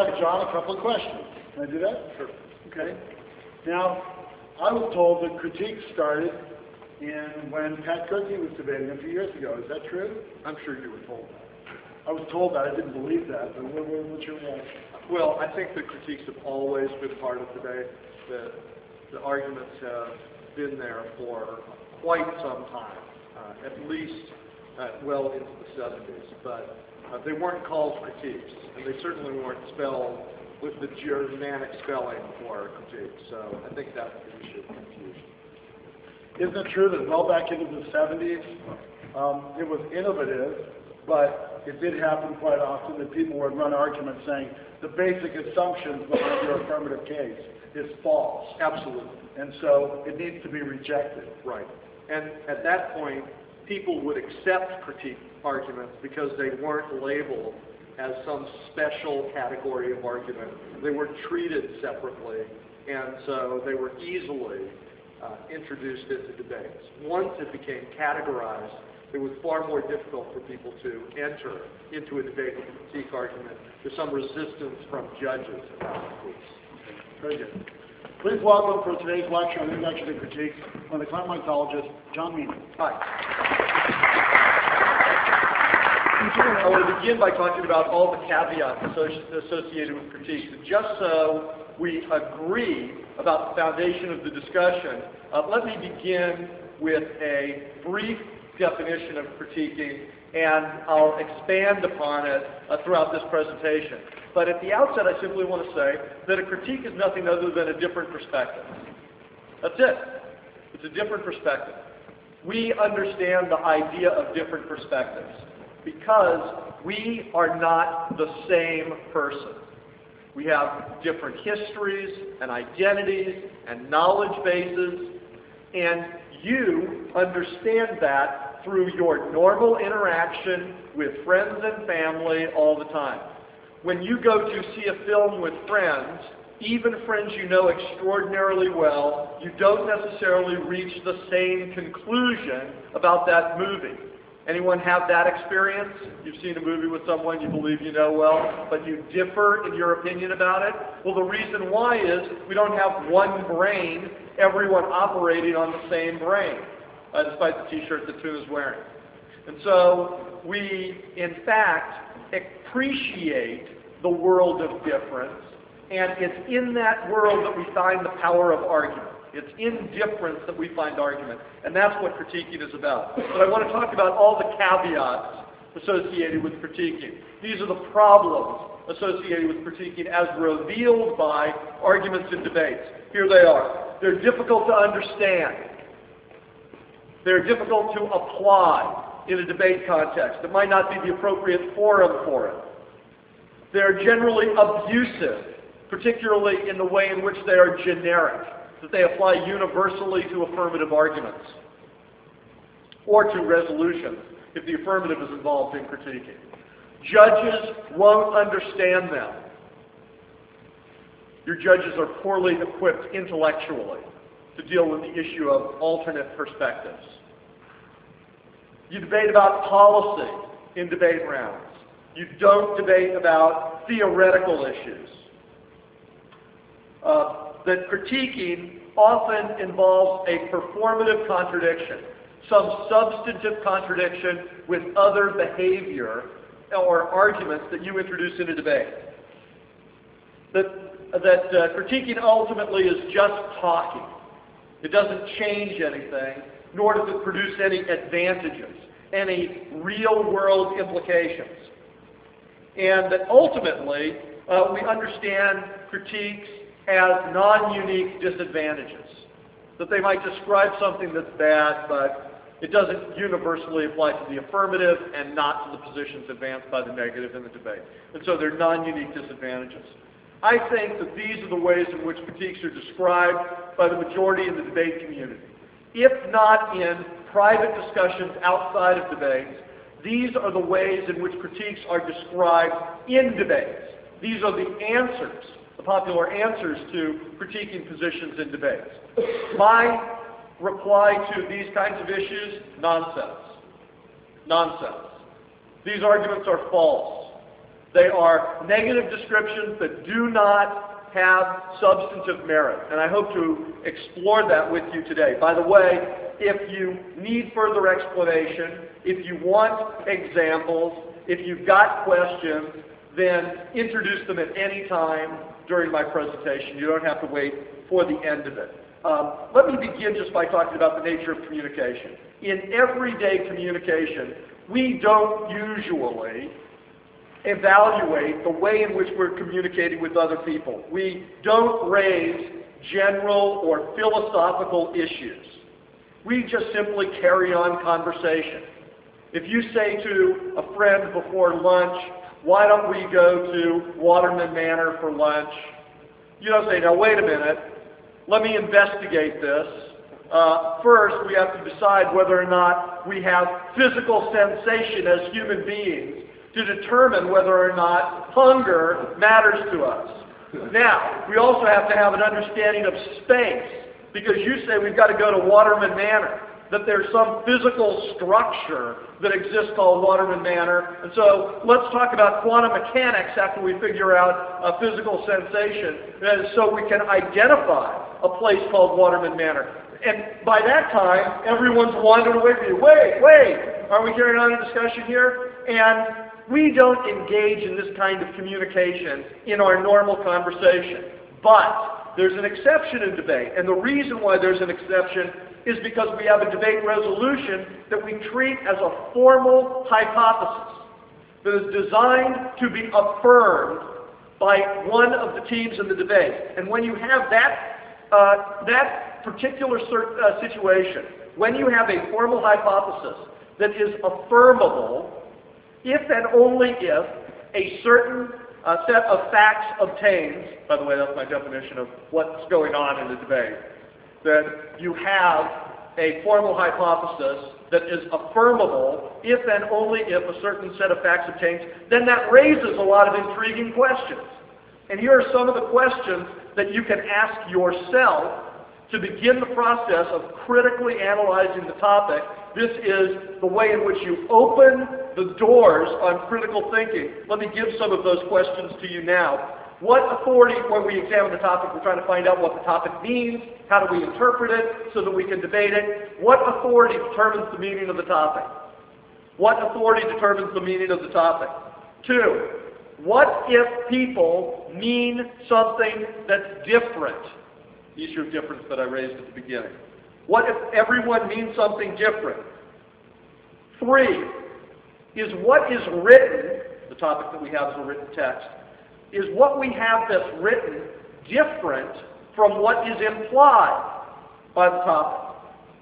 ask John a couple of questions. Can I do that? Sure. Okay. Now, I was told that critique started when Pat Cookie was debating a few years ago. Is that true? I'm sure you were told that. I was told that. I didn't believe that. But what's your reaction? Well, I think that critiques have always been part of debate. The arguments have been there for quite some time, at least well into the 70s. But they weren't called critiques, and they certainly weren't spelled with the Germanic spelling for critique. So I think that's the issue of confusion. Isn't it true that well back into the 70s, it was innovative, but it did happen quite often that people would run arguments saying the basic assumptions behind your affirmative case is false. Absolutely. And so it needs to be rejected. Right. And at that point, people would accept critique arguments because they weren't labeled as some special category of argument. They were treated separately, and so they were easily introduced into debates. Once it became categorized, it was far more difficult for people to enter into a debate with a critique argument. There's some resistance from judges about critiques. Very good. Please welcome for today's lecture on Introduction to Critique, one of the climatologist, John Meany. Hi. I want to begin by talking about all the caveats associated with critiques. And just so we agree about the foundation of the discussion, let me begin with a brief definition of critiquing, and I'll expand upon it throughout this presentation. But at the outset, I simply want to say that a critique is nothing other than a different perspective. That's it. It's a different perspective. We understand the idea of different perspectives because we are not the same person. We have different histories and identities and knowledge bases, and you understand that through your normal interaction with friends and family all the time. When you go to see a film with friends, even friends you know extraordinarily well, you don't necessarily reach the same conclusion about that movie. Anyone have that experience? You've seen a movie with someone you believe you know well, but you differ in your opinion about it? Well, the reason why is we don't have one brain, everyone operating on the same brain, despite the t-shirt that Toon is wearing. And so we, in fact, appreciate the world of difference, and it's in that world that we find the power of argument. It's in difference that we find argument, and that's what critiquing is about. But I want to talk about all the caveats associated with critiquing. These are the problems associated with critiquing as revealed by arguments and debates. Here they are. They're difficult to understand. They're difficult to apply in a debate context. It might not be the appropriate forum for it. They're generally abusive, particularly in the way in which they are generic, that they apply universally to affirmative arguments or to resolutions if the affirmative is involved in critiquing. Judges won't understand them. Your judges are poorly equipped intellectually to deal with the issue of alternate perspectives. You debate about policy in debate rounds. You don't debate about theoretical issues. That critiquing often involves a performative contradiction, some substantive contradiction with other behavior or arguments that you introduce in a debate. That critiquing ultimately is just talking. It doesn't change anything, nor does it produce any advantages, any real-world implications. And that ultimately, we understand critiques as non-unique disadvantages. That they might describe something that's bad, but it doesn't universally apply to the affirmative and not to the positions advanced by the negative in the debate. And so they're non-unique disadvantages. I think that these are the ways in which critiques are described by the majority in the debate community. If not in private discussions outside of debates, these are the ways in which critiques are described in debates. These are the answers, the popular answers to critiquing positions in debates. My reply to these kinds of issues, nonsense. Nonsense. These arguments are false. They are negative descriptions that do not have substantive merit. And I hope to explore that with you today. By the way, if you need further explanation, if you want examples, if you've got questions, then introduce them at any time during my presentation. You don't have to wait for the end of it. Let me begin just by talking about the nature of communication. In everyday communication, we don't usually evaluate the way in which we're communicating with other people. We don't raise general or philosophical issues. We just simply carry on conversation. If you say to a friend before lunch, why don't we go to Waterman Manor for lunch? You don't say, now wait a minute, let me investigate this. First, we have to decide whether or not we have physical sensation as human beings to determine whether or not hunger matters to us. Now, we also have to have an understanding of space, because you say we've got to go to Waterman Manor, that there's some physical structure that exists called Waterman Manor. And so let's talk about quantum mechanics after we figure out a physical sensation, so we can identify a place called Waterman Manor. And by that time, everyone's wandering away from you. Wait, are we carrying on a discussion here? And we don't engage in this kind of communication in our normal conversation. But there's an exception in debate. And the reason why there's an exception is because we have a debate resolution that we treat as a formal hypothesis that is designed to be affirmed by one of the teams in the debate. And when you have that particular situation, when you have a formal hypothesis that is affirmable, if and only if a certain set of facts obtains, by the way, that's my definition of what's going on in the debate, that you have a formal hypothesis that is affirmable if and only if a certain set of facts obtains, then that raises a lot of intriguing questions. And here are some of the questions that you can ask yourself to begin the process of critically analyzing the topic. This is the way in which you open the doors on critical thinking. Let me give some of those questions to you now. What authority, when we examine the topic, we're trying to find out what the topic means, how do we interpret it so that we can debate it. What authority determines the meaning of the topic? What authority determines the meaning of the topic? 2, what if people mean something that's different? The issue of difference that I raised at the beginning. What if everyone means something different? 3, is what is written, the topic that we have is a written text, is what we have that's written different from what is implied by the topic?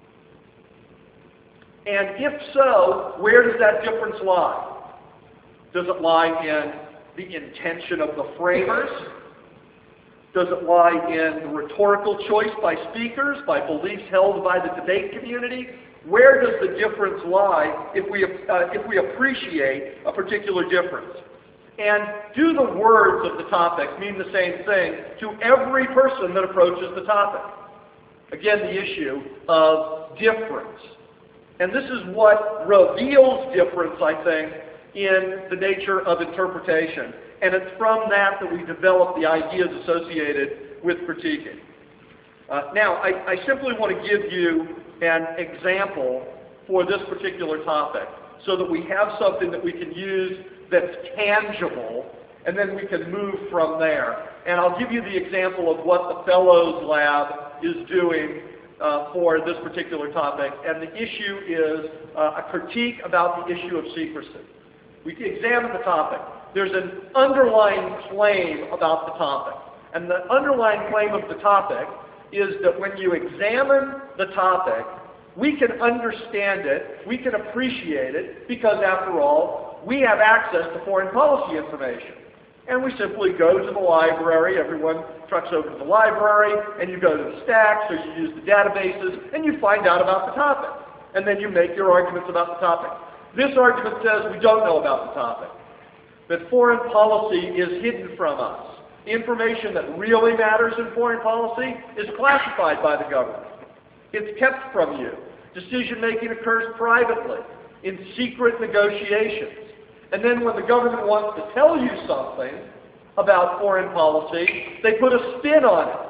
And if so, where does that difference lie? Does it lie in the intention of the framers? Does it lie in the rhetorical choice by speakers, by beliefs held by the debate community? Where does the difference lie if we appreciate a particular difference? And do the words of the topic mean the same thing to every person that approaches the topic? Again, the issue of difference. And this is what reveals difference, I think, in the nature of interpretation. And it's from that that we develop the ideas associated with critiquing. Now, I simply want to give you an example for this particular topic so that we have something that we can use that's tangible, and then we can move from there. And I'll give you the example of what the Fellows Lab is doing for this particular topic. And the issue is a critique about the issue of secrecy. We examine the topic. There's an underlying claim about the topic. And the underlying claim of the topic is that when you examine the topic, we can understand it, we can appreciate it, because after all, we have access to foreign policy information. And we simply go to the library, everyone trucks over to the library, and you go to the stacks, or you use the databases, and you find out about the topic. And then you make your arguments about the topic. This argument says we don't know about the topic, that foreign policy is hidden from us. Information that really matters in foreign policy is classified by the government. It's kept from you. Decision-making occurs privately, in secret negotiations. And then when the government wants to tell you something about foreign policy, they put a spin on it.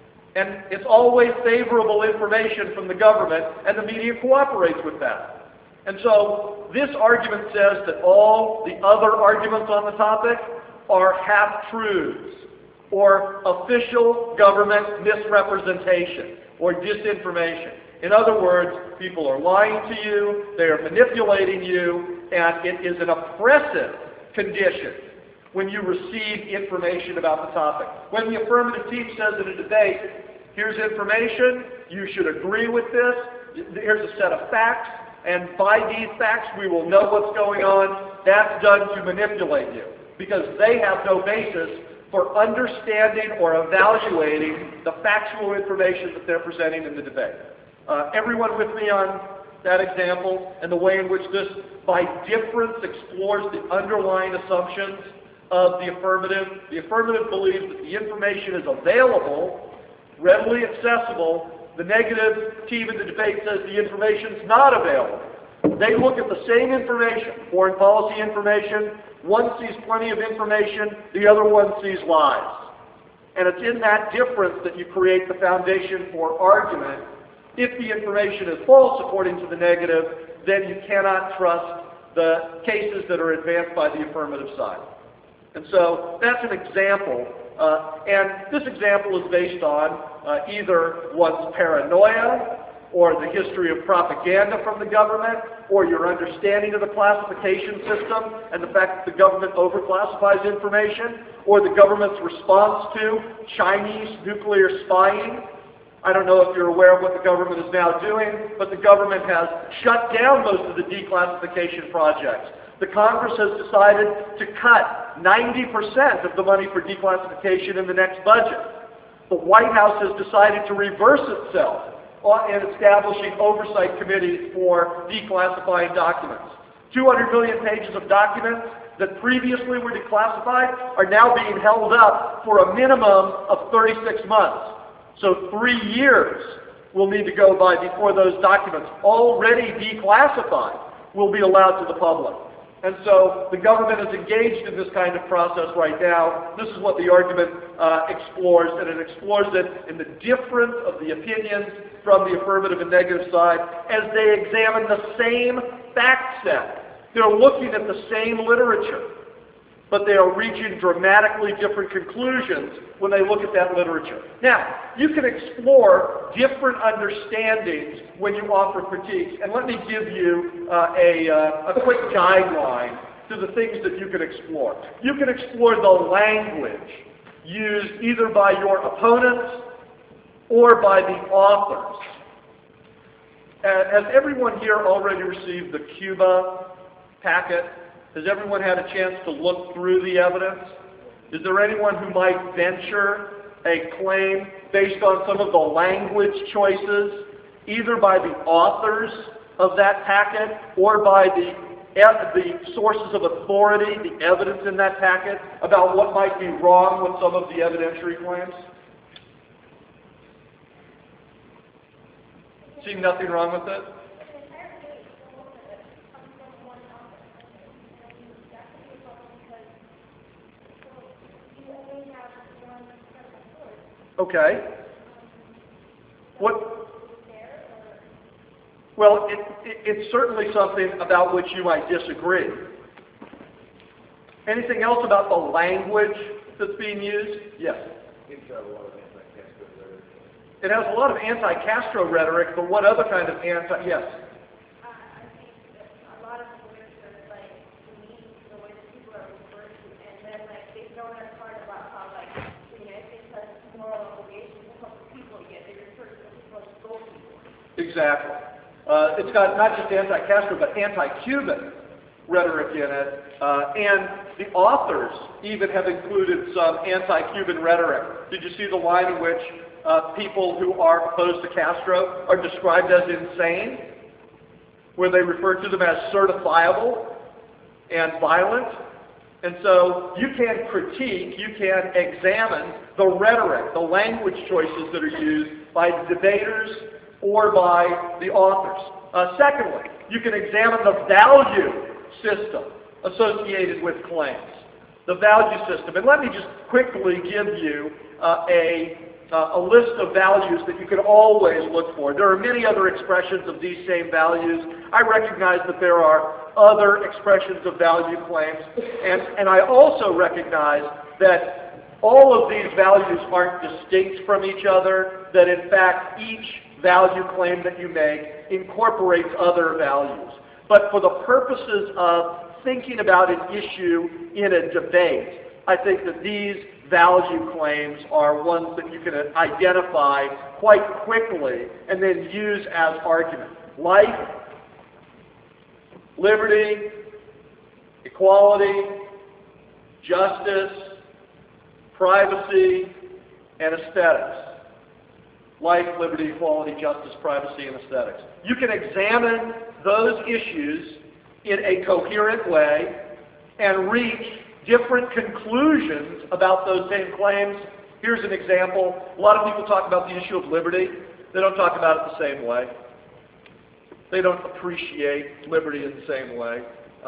And it's always favorable information from the government, and the media cooperates with that. And so this argument says that all the other arguments on the topic are half-truths, or official government misrepresentation, or disinformation. In other words, people are lying to you, they are manipulating you, and it is an oppressive condition when you receive information about the topic. When the affirmative team says in a debate, here's information, you should agree with this, here's a set of facts, and by these facts we will know what's going on, that's done to manipulate you, because they have no basis for understanding or evaluating the factual information that they're presenting in the debate. Everyone with me on that example and the way in which this, by difference, explores the underlying assumptions of the affirmative? The affirmative believes that the information is available, readily accessible. The negative team in the debate says the information is not available. They look at the same information, foreign policy information. One sees plenty of information, the other one sees lies. And it's in that difference that you create the foundation for argument. If the information is false, according to the negative, then you cannot trust the cases that are advanced by the affirmative side. And so that's an example. And this example is based on either one's paranoia, or the history of propaganda from the government, or your understanding of the classification system and the fact that the government overclassifies information, or the government's response to Chinese nuclear spying. I don't know if you're aware of what the government is now doing, but the government has shut down most of the declassification projects. The Congress has decided to cut 90% of the money for declassification in the next budget. The White House has decided to reverse itself in establishing oversight committees for declassifying documents. 200 million pages of documents that previously were declassified are now being held up for a minimum of 36 months. So 3 years will need to go by before those documents, already declassified, will be allowed to the public. And so the government is engaged in this kind of process right now. This is what the argument explores, and it explores it in the difference of the opinions from the affirmative and negative side as they examine the same fact set. They're looking at the same literature, but they are reaching dramatically different conclusions when they look at that literature. Now, you can explore different understandings when you offer critiques, and let me give you a quick guideline to the things that you can explore. You can explore the language used either by your opponents or by the authors. Has everyone here already received the Cuba packet? Has everyone had a chance to look through the evidence? Is there anyone who might venture a claim based on some of the language choices, either by the authors of that packet or by the sources of authority, the evidence in that packet, about what might be wrong with some of the evidentiary claims? See nothing wrong with it? Okay. Well, it's certainly something about which you might disagree. Anything else about the language that's being used? Yes. It has a lot of anti-Castro rhetoric, but what other kind of anti? Yes. Exactly. It's got not just anti-Castro, but anti-Cuban rhetoric in it. And the authors even have included some anti-Cuban rhetoric. Did you see the line in which people who are opposed to Castro are described as insane? Where they refer to them as certifiable and violent? And so you can critique, you can examine the rhetoric, the language choices that are used by the debaters or by the authors. Secondly, you can examine the value system associated with claims, the value system. And let me just quickly give you a list of values that you can always look for. There are many other expressions of these same values. I recognize that there are other expressions of value claims, and I also recognize that all of these values aren't distinct from each other, that in fact each value claim that you make incorporates other values. But for the purposes of thinking about an issue in a debate, I think that these value claims are ones that you can identify quite quickly and then use as argument. Life, liberty, equality, justice, privacy, and aesthetics. Life, liberty, equality, justice, privacy, and aesthetics. You can examine those issues in a coherent way and reach different conclusions about those same claims. Here's an example. A lot of people talk about the issue of liberty. They don't talk about it the same way. They don't appreciate liberty in the same way.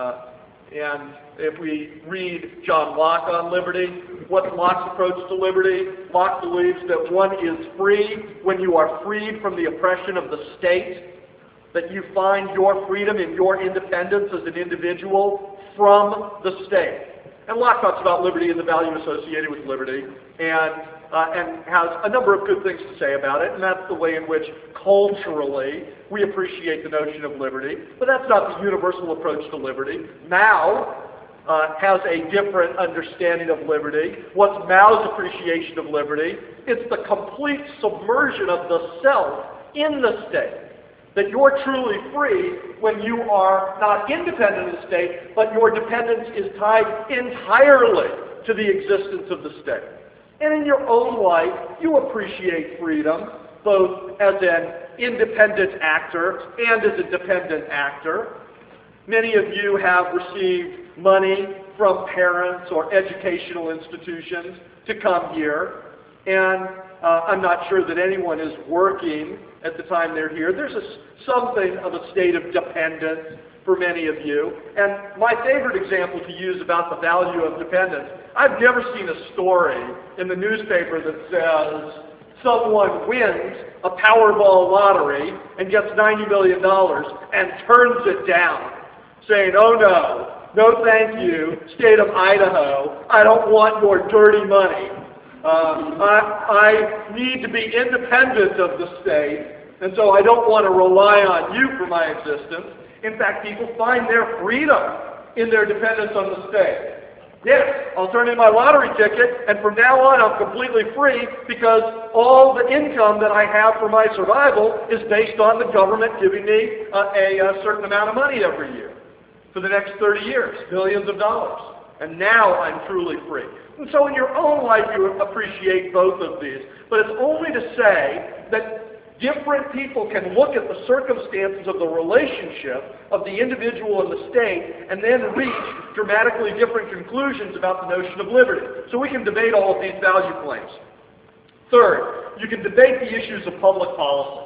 And if we read John Locke on liberty, what's Locke's approach to liberty? Locke believes that one is free when you are freed from the oppression of the state, that you find your freedom in your independence as an individual from the state. And Locke talks about liberty and the value associated with liberty, and has a number of good things to say about it, and that's the way in which culturally we appreciate the notion of liberty. But that's not the universal approach to liberty. Mao has a different understanding of liberty. What's Mao's appreciation of liberty? It's the complete submersion of the self in the state. That you're truly free when you are not independent of the state, but your dependence is tied entirely to the existence of the state. And in your own life, you appreciate freedom, both as an independent actor and as a dependent actor. Many of you have received money from parents or educational institutions to come here, and I'm not sure that anyone is working at the time they're here. There's something of a state of dependence for many of you. And my favorite example to use about the value of dependence, I've never seen a story in the newspaper that says someone wins a Powerball lottery and gets $90 million and turns it down, saying, "Oh no thank you, state of Idaho, I don't want your dirty money. I need to be independent of the state, and so I don't want to rely on you for my existence." In fact, people find their freedom in their dependence on the state. Yes, I'll turn in my lottery ticket, and from now on I'm completely free because all the income that I have for my survival is based on the government giving me a certain amount of money every year for the next 30 years, millions of dollars. And now I'm truly free. And so in your own life you appreciate both of these. But it's only to say that different people can look at the circumstances of the relationship of the individual and the state and then reach dramatically different conclusions about the notion of liberty. So we can debate all of these value claims. Third, you can debate the issues of public policy.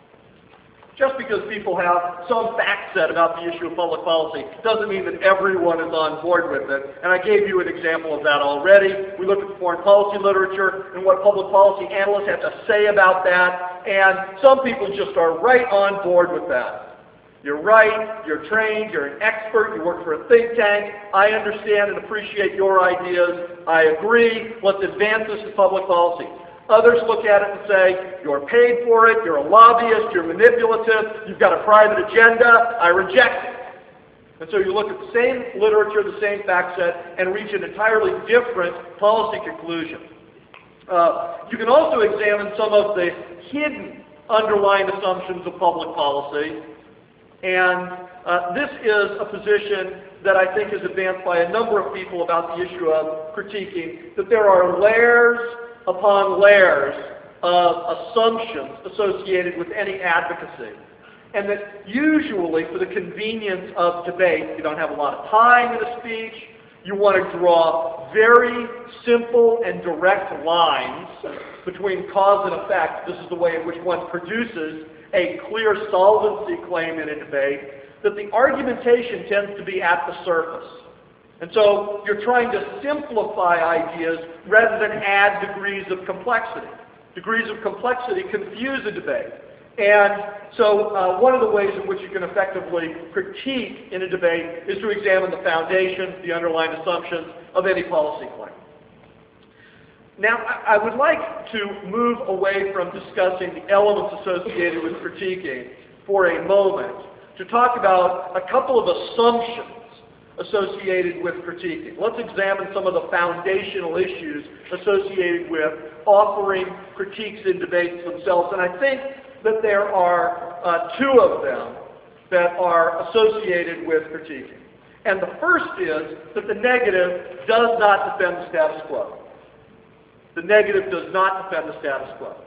Just because people have some fact set about the issue of public policy doesn't mean that everyone is on board with it. And I gave you an example of that already. We looked at the foreign policy literature and what public policy analysts have to say about that. And some people just are right on board with that. You're right, you're trained, you're an expert, you work for a think tank. I understand and appreciate your ideas. I agree. Let's advance this in public policy. Others look at it and say, you're paid for it, you're a lobbyist, you're manipulative, you've got a private agenda, I reject it. And so you look at the same literature, the same fact set, and reach an entirely different policy conclusion. You can also examine some of the hidden underlying assumptions of public policy. And this is a position that I think is advanced by a number of people about the issue of critiquing, that there are layers upon layers of assumptions associated with any advocacy. And that usually for the convenience of debate, you don't have a lot of time in a speech, you want to draw very simple and direct lines between cause and effect. This is the way in which one produces a clear solvency claim in a debate, that the argumentation tends to be at the surface. And so you're trying to simplify ideas rather than add degrees of complexity. Degrees of complexity confuse a debate. And so one of the ways in which you can effectively critique in a debate is to examine the foundations, the underlying assumptions of any policy claim. Now, I would like to move away from discussing the elements associated with critiquing for a moment to talk about a couple of assumptions associated with critiquing. Let's examine some of the foundational issues associated with offering critiques in debates themselves. And I think that there are two of them that are associated with critiquing. And the first is that the negative does not defend the status quo. The negative does not defend the status quo.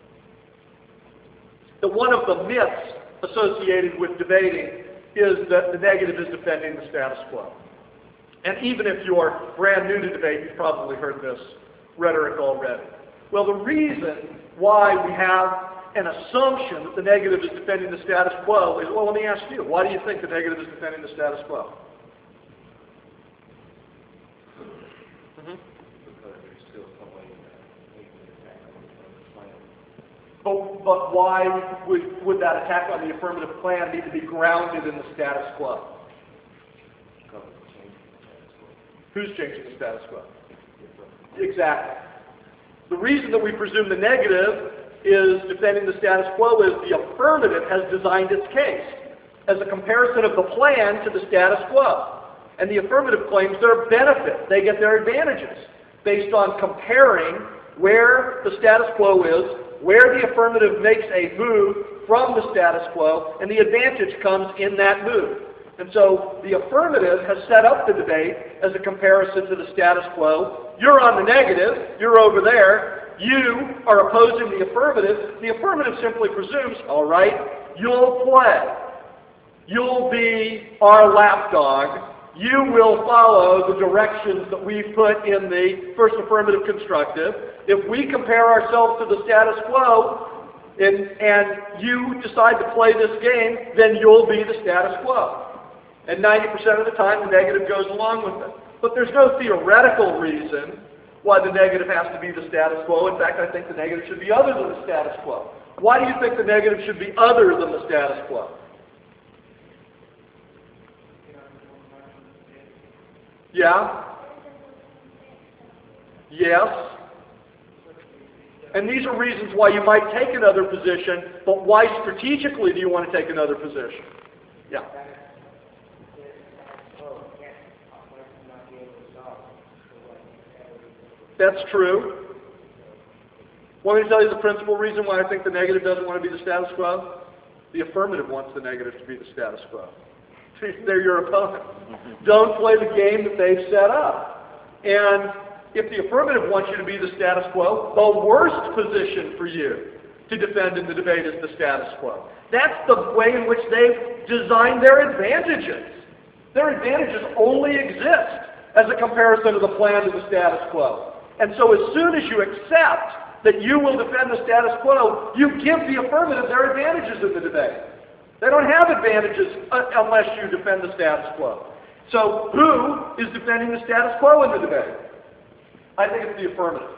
That one of the myths associated with debating is that the negative is defending the status quo. And even if you're brand new to debate, you've probably heard this rhetoric already. Well, the reason why we have an assumption that the negative is defending the status quo is, well, let me ask you, why do you think the negative is defending the status quo? But why would that attack on the affirmative plan need to be grounded in the status quo? Who's changing the status quo? Exactly. The reason that we presume the negative is defending the status quo is the affirmative has designed its case as a comparison of the plan to the status quo. And the affirmative claims their benefit. They get their advantages based on comparing where the status quo is, where the affirmative makes a move from the status quo, and the advantage comes in that move. And so the affirmative has set up the debate as a comparison to the status quo. You're on the negative, you're over there, you are opposing the affirmative. The affirmative simply presumes, all right, you'll play. You'll be our lapdog. You will follow the directions that we've put in the first affirmative constructive. If we compare ourselves to the status quo and you decide to play this game, then you'll be the status quo. And 90% of the time, the negative goes along with it. But there's no theoretical reason why the negative has to be the status quo. In fact, I think the negative should be other than the status quo. Why do you think the negative should be other than the status quo? Yeah? Yes? And these are reasons why you might take another position, but why strategically do you want to take another position? Yeah. That's true. Want me to tell you the principal reason why I think the negative doesn't want to be the status quo? The affirmative wants the negative to be the status quo. They're your opponent. Don't play the game that they've set up. And if the affirmative wants you to be the status quo, the worst position for you to defend in the debate is the status quo. That's the way in which they've designed their advantages. Their advantages only exist as a comparison of the plan to the status quo. And so as soon as you accept that you will defend the status quo, you give the affirmative their advantages in the debate. They don't have advantages unless you defend the status quo. So who is defending the status quo in the debate? I think it's the affirmative.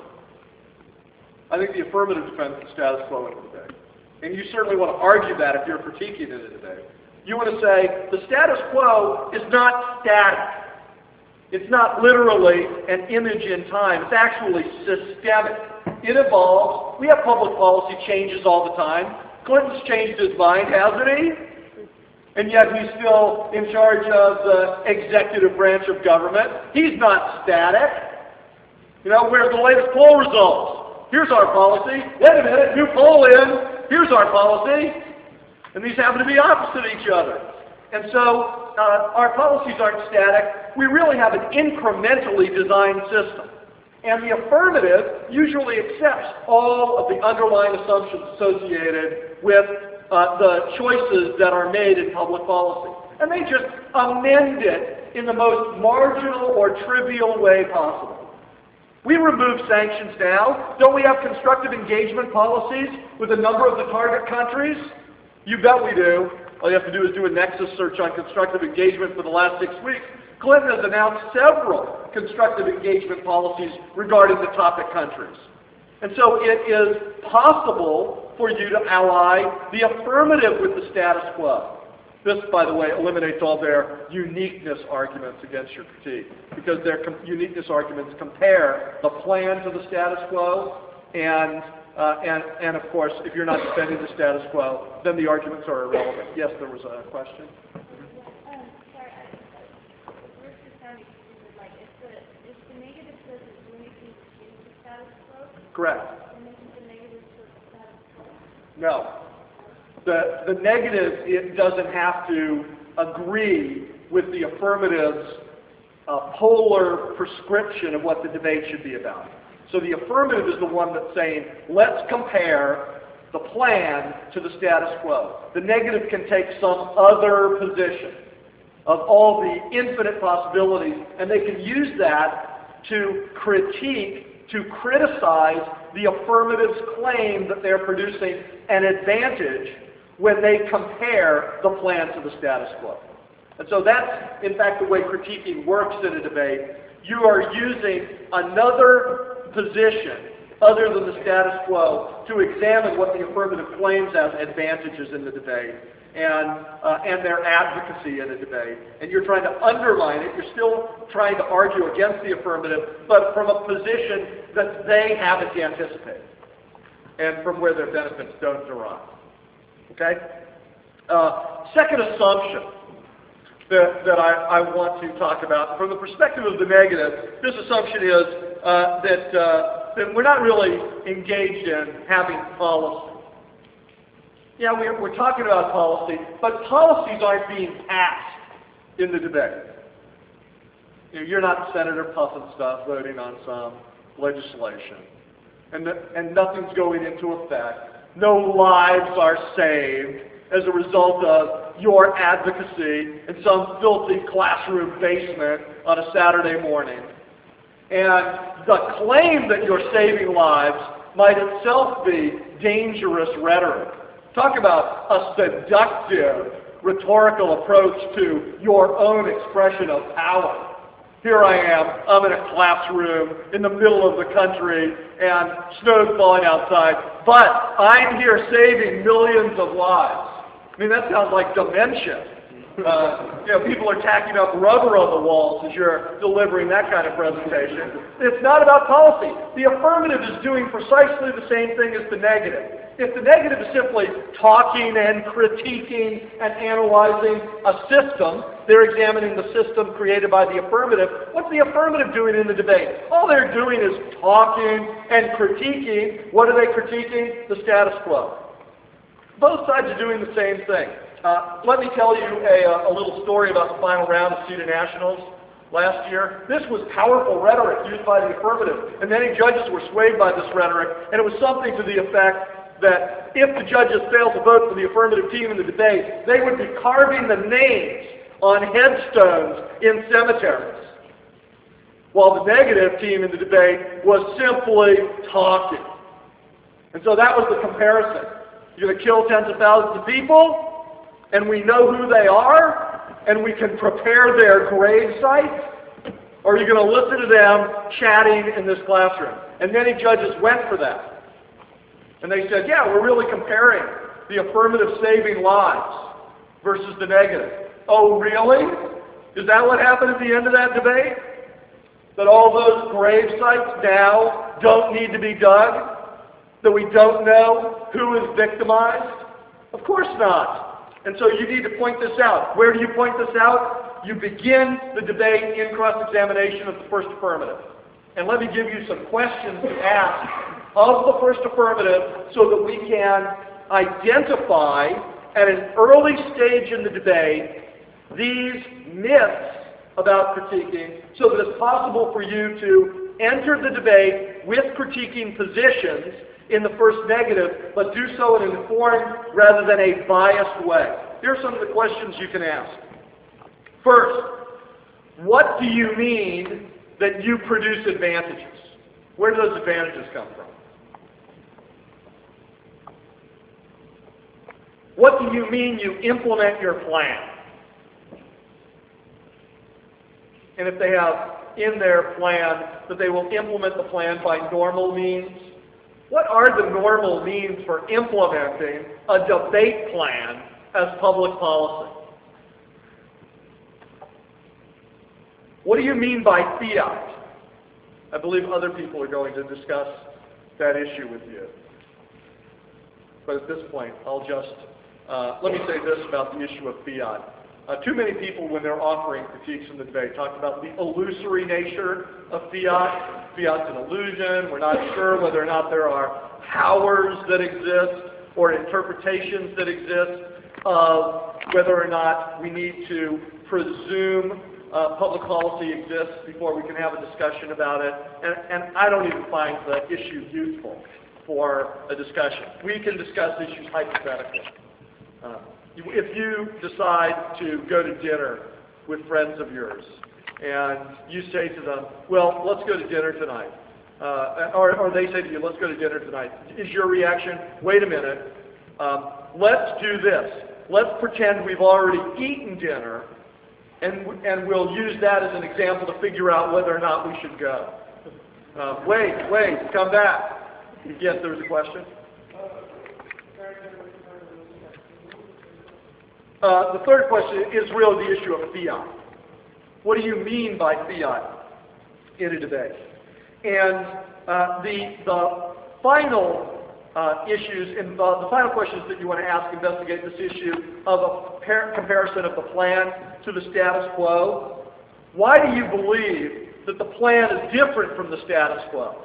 I think the affirmative defends the status quo in the debate. And you certainly want to argue that if you're critiquing in a debate. You want to say the status quo is not static. It's not literally an image in time. It's actually systemic. It evolves. We have public policy changes all the time. Clinton's changed his mind, hasn't he? And yet he's still in charge of the executive branch of government. He's not static. You know, where's the latest poll results? Here's our policy. Wait a minute, new poll in. Here's our policy. And these happen to be opposite each other. And so our policies aren't static. We really have an incrementally designed system. And the affirmative usually accepts all of the underlying assumptions associated with the choices that are made in public policy. And they just amend it in the most marginal or trivial way possible. We remove sanctions now. Don't we have constructive engagement policies with a number of the target countries? You bet we do. All you have to do is do a nexus search on constructive engagement for the last 6 weeks, Clinton has announced several constructive engagement policies regarding the topic countries. And so it is possible for you to ally the affirmative with the status quo. This, by the way, eliminates all their uniqueness arguments against your critique, because their uniqueness arguments compare the plan to the status quo, and of course, if you're not defending the status quo, then the arguments are irrelevant. Yes, there was a question? Correct. No. The negative, it doesn't have to agree with the affirmative's polar prescription of what the debate should be about. So the affirmative is the one that's saying, let's compare the plan to the status quo. The negative can take some other position of all the infinite possibilities, and they can use that to critique, to criticize the affirmative's claim that they're producing an advantage when they compare the plan to the status quo. And so that's, in fact, the way critiquing works in a debate. You are using another position other than the status quo to examine what the affirmative claims as advantages in the debate and their advocacy in a debate. And you're trying to undermine it. You're still trying to argue against the affirmative, but from a position that they haven't anticipated and from where their benefits don't derive. Okay? Second assumption that I want to talk about, from the perspective of the negative, this assumption is that we're not really engaged in having policy. Yeah, we're talking about policy, but policies aren't being passed in the debate. You're not Senator Puff and stuff voting on some legislation, and nothing's going into effect. No lives are saved as a result of your advocacy in some filthy classroom basement on a Saturday morning. And the claim that you're saving lives might itself be dangerous rhetoric. Talk about a seductive rhetorical approach to your own expression of power. Here I am, I'm in a classroom in the middle of the country and snow's falling outside, but I'm here saving millions of lives. I mean, that sounds like dementia. People are tacking up rubber on the walls as you're delivering that kind of presentation. It's not about policy. The affirmative is doing precisely the same thing as the negative. If the negative is simply talking and critiquing and analyzing a system, they're examining the system created by the affirmative. What's the affirmative doing in the debate? All they're doing is talking and critiquing. What are they critiquing? The status quo. Both sides are doing the same thing. Let me tell you a little story about the final round of SETA Nationals last year. This was powerful rhetoric used by the affirmative, and many judges were swayed by this rhetoric, and it was something to the effect that if the judges failed to vote for the affirmative team in the debate, they would be carving the names on headstones in cemeteries, while the negative team in the debate was simply talking. And so that was the comparison. You're going to kill tens of thousands of people, and we know who they are, and we can prepare their grave sites, or are you going to listen to them chatting in this classroom? And many judges went for that. And they said, yeah, we're really comparing the affirmative saving lives versus the negative. Oh, really? Is that what happened at the end of that debate? That all those grave sites now don't need to be dug? That we don't know who is victimized? Of course not. And so you need to point this out. Where do you point this out? You begin the debate in cross-examination of the first affirmative. And let me give you some questions to ask of the first affirmative so that we can identify at an early stage in the debate these myths about critiquing so that it's possible for you to enter the debate with critiquing positions in the first negative, but do so in an informed rather than a biased way. Here are some of the questions you can ask. First, what do you mean that you produce advantages? Where do those advantages come from? What do you mean you implement your plan? and if they have in their plan that they will implement the plan by normal means, what are the normal means for implementing a debate plan as public policy? What do you mean by fiat? I believe other people are going to discuss that issue with you. But at this point, I'll just, let me say this about the issue of fiat. Too many people, when they're offering critiques in the debate, talk about the illusory nature of fiat. Fiat's an illusion. We're not sure whether or not there are powers that exist or interpretations that exist of whether or not we need to presume public policy exists before we can have a discussion about it. And I don't even find the issue useful for a discussion. We can discuss issues hypothetically. If you decide to go to dinner with friends of yours and you say to them, well, let's go to dinner tonight, or they say to you, let's go to dinner tonight, is your reaction, wait a minute, let's do this. Let's pretend we've already eaten dinner and we'll use that as an example to figure out whether or not we should go. Wait, come back. Yes, there was a question. The third question is really the issue of fiat. What do you mean by fiat in a debate? And the final issues, and the final questions that you want to ask investigate this issue of a comparison of the plan to the status quo. Why do you believe that the plan is different from the status quo?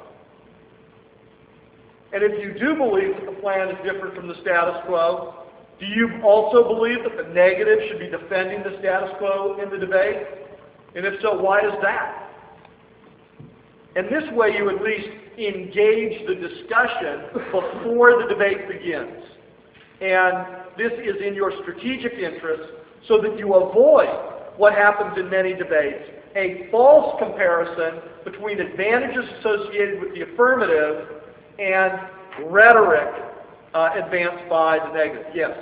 And if you do believe that the plan is different from the status quo, do you also believe that the negative should be defending the status quo in the debate? And if so, why is that? And this way you at least engage the discussion before the debate begins. And this is in your strategic interest so that you avoid what happens in many debates, a false comparison between advantages associated with the affirmative and rhetoric advanced by the negative. Yes?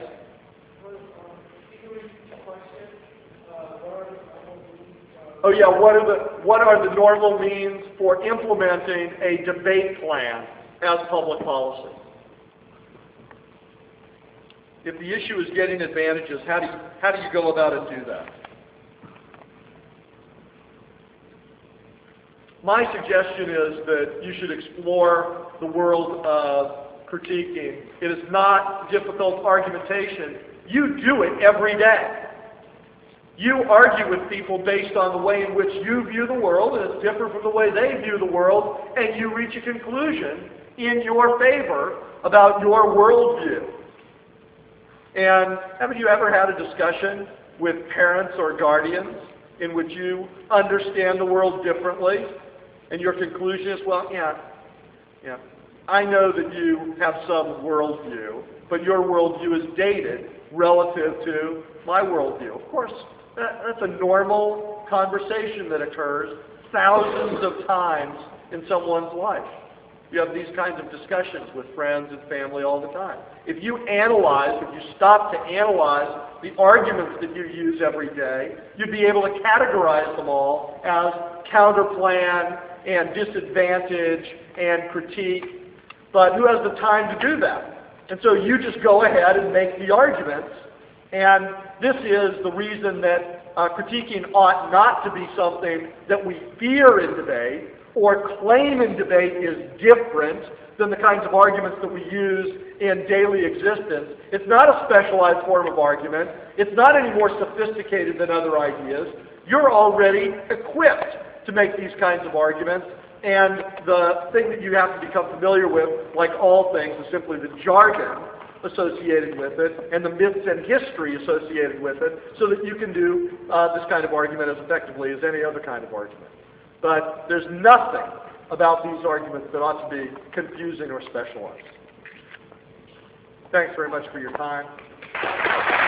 Oh yeah, what are the normal means for implementing a debate plan as public policy? If the issue is getting advantages, how do you go about and do that? My suggestion is that you should explore the world of critiquing. It is not difficult argumentation. You do it every day. You argue with people based on the way in which you view the world, and it's different from the way they view the world, and you reach a conclusion in your favor about your worldview. And haven't you ever had a discussion with parents or guardians in which you understand the world differently, and your conclusion is, well, yeah, I know that you have some worldview, but your worldview is dated relative to my worldview. Of course, that's a normal conversation that occurs thousands of times in someone's life. You have these kinds of discussions with friends and family all the time. If you stop to analyze the arguments that you use every day, you'd be able to categorize them all as counterplan and disadvantage and critique. But who has the time to do that? And so you just go ahead and make the arguments. And this is the reason that critiquing ought not to be something that we fear in debate or claim in debate is different than the kinds of arguments that we use in daily existence. It's not a specialized form of argument. It's not any more sophisticated than other ideas. You're already equipped to make these kinds of arguments. And the thing that you have to become familiar with, like all things, is simply the jargon associated with it and the myths and history associated with it so that you can do this kind of argument as effectively as any other kind of argument. But there's nothing about these arguments that ought to be confusing or specialized. Thanks very much for your time.